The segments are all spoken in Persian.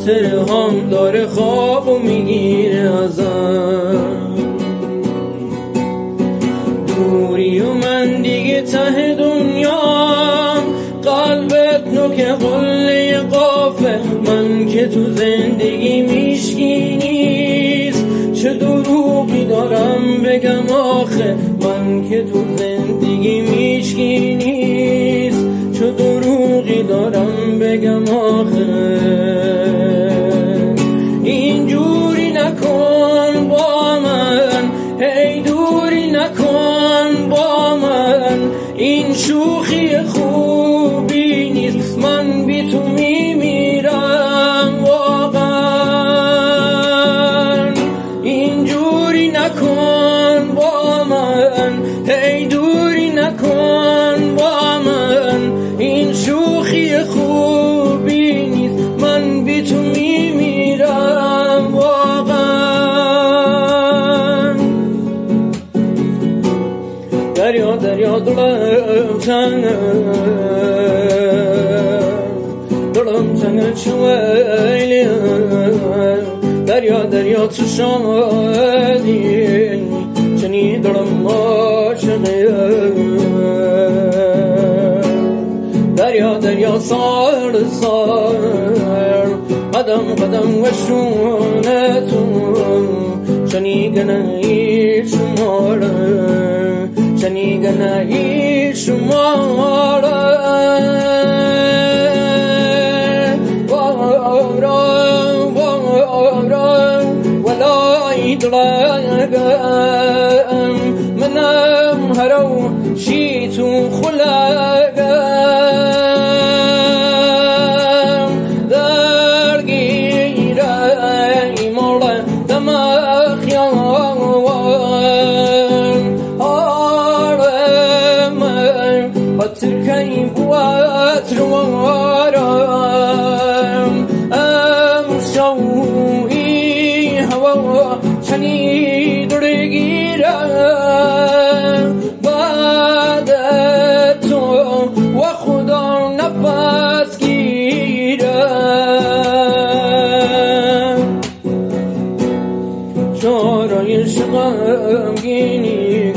خاطر هم داره خواب و میگیره ازم. دوری و من دیگه ته دنیام، قلبت نوک قله قافه، من که تو زندگی میشکی نیست، چه دروغی دارم بگم آخه، من که تو زندگی میشکی نیست، چه دروغی دارم بگم آخه. اینجوری نکن با من، هی دوری نکن با من، این شوخی خوبی نیست، من بی تو میمیرم واقعا. اینجوری نکن با من، هی دوری نکن با من، این شوخی خوبی نیست، من بی تو میمیرم واقعا. دریا دریا دلم تنگ چویلی، دریا دریا تو شادی چنی دلم عاشقه. دریا دریا سار سار قدم قدم و شونتون شنیگنه شماره، شنیگنه شماره. ولای دلگم منم هرو شیتون خلقم، درگیره ایماله دمخیان آرم بطرکی بوات روارم امشوی هوا چنی درگیرم بعد تو و خدا نفس گیرم. چارای شغم گینی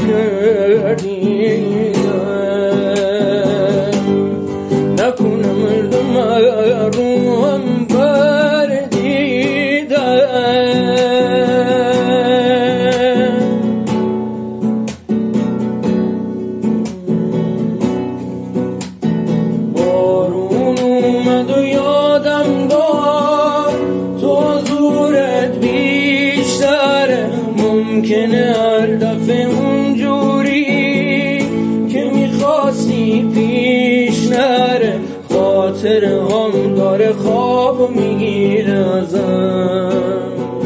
کردیدم، نکنه مردم روم ممکنه هر دفعه اونجوری که میخواستی پیش نره، خاطر هم داره خواب و میگیره ازم.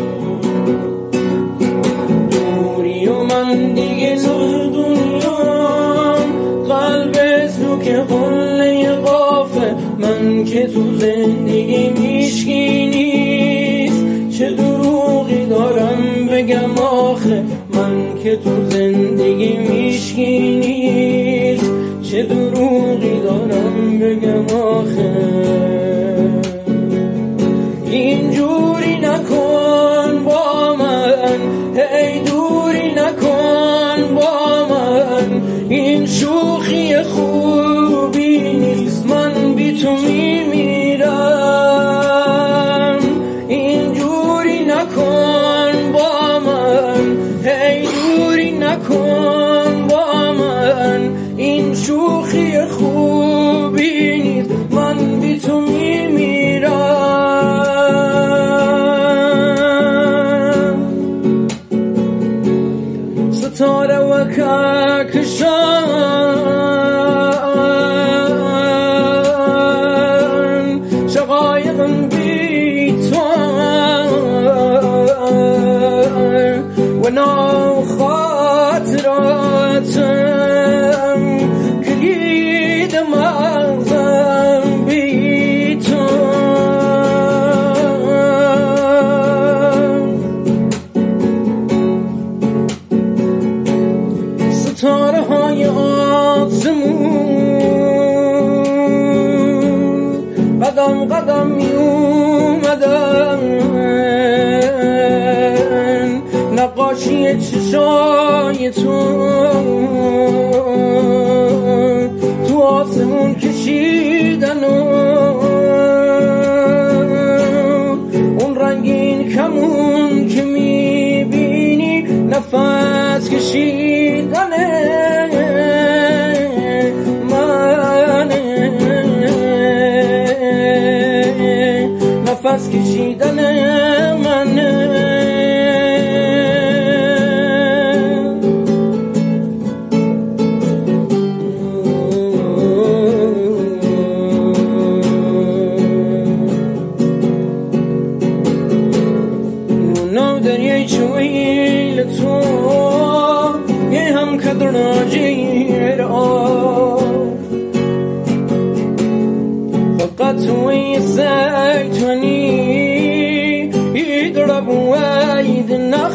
دوری و من دیگه ته دنیام، قلبت نوک قله قافه، من که تو زندگی میشکی نیست، چه دروغی دارم بگم آخه، من که تو زندگی میشکی نیست، چه دروغی دارم بگم آخه. اینجوری نکن با من، هی دوری نکن با من، این شوخی خوبی نیست، من بی تو میمیرم. اینجوری نکن با من، هی دوری نکن با من، این شوخی خوبی نیست، من بی تو میمیرم. ستاره و کهکشان، شقایقم بی تو و نو خاطراتم، کلید مغزم بی تو. ستاره های آسمون قدم قدم میومدن، اومدن نقاشی چشای تو آسمون کشیدن اون رنگین کمون که میبینی نفس کشیدنه نفس کشیدن منه اونو دریای چویل تو یه هم کدر نجیر فقط توی سکتونی يضرب وايد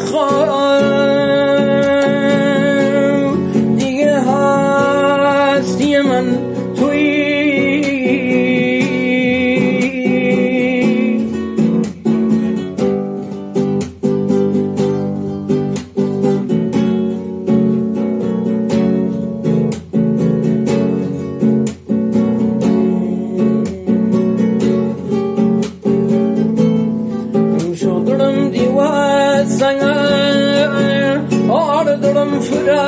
النخل دیگه هستی من توی آردم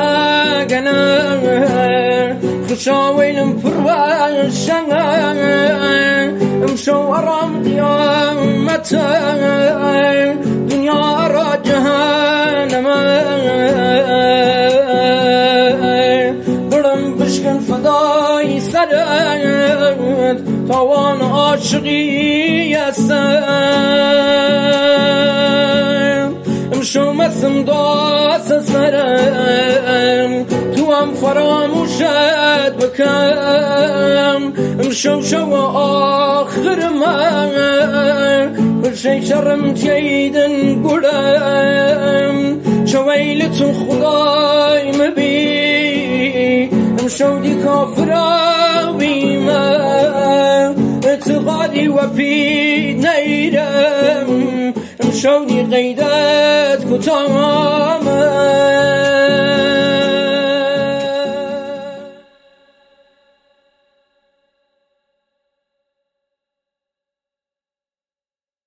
فراغنا خشاويلم فروا شنغ امشو ارام قيامتا دنيا را جهنم برم بشكن فداي سرت توان عاشقی هستم امشو مسم داس سرم تو هم فراموشت بکن امشو شو آخر من برشی شرم جیدن گرم شویل تو خدای مبی امشو دی کافراوی من اعتقادی و پی نیرم امشو دی قیدت کتامم